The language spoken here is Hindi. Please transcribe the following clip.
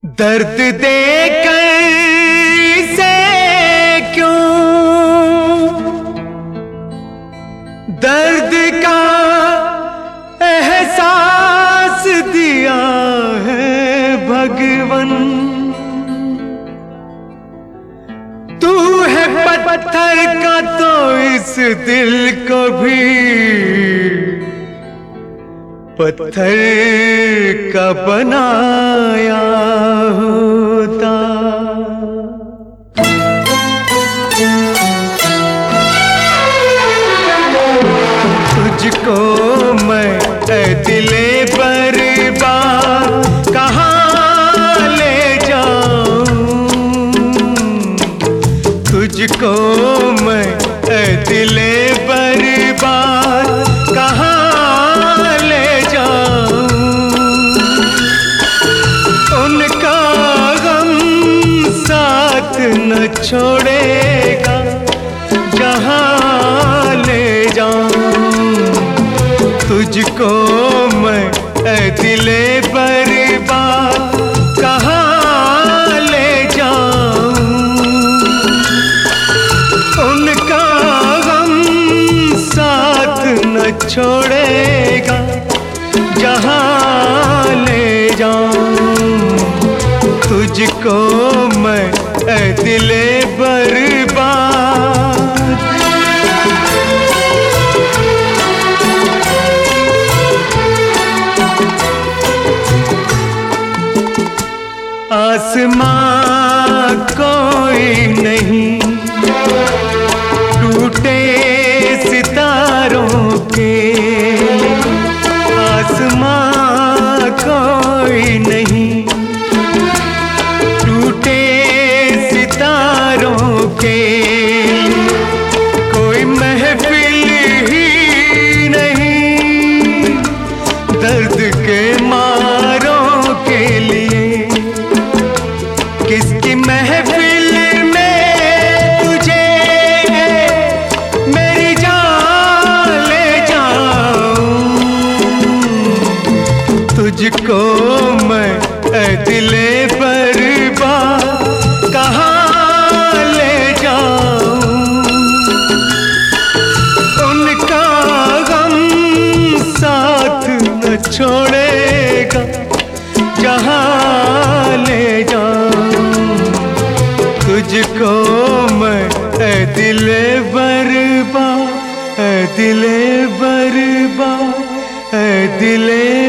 दर्द देकर से क्यों दर्द का एहसास दिया है भगवन। तू है पत्थर का तो इस दिल को भी पत्थर का बनाया होता। तुझको मैं दिले बर्बाद कहाँ ले जाऊं। तुझको मैं दिले बर्बाद कहाँ न छोड़ेगा जहाँ ले जाऊं। तुझको मैं दिले बर्बाद कहाँ ले जाऊं। उनका गम साथ न छोड़ेगा जहाँ ले जाऊं। तुझको मैं दिले बर्बाद। आसमां कोई नहीं टूटे सितारों के। आसमां कोई नहीं के। कोई महफिल ही नहीं दर्द के मारों के लिए। किसकी महफिल में तुझे मेरी जान ले जाऊं। तुझको मैं दिले बर्बाद कहाँ छोड़ेगा जहाँ ले जाऊं। तुझको मैं दिले बर्बाद दिले बर्बाद दिले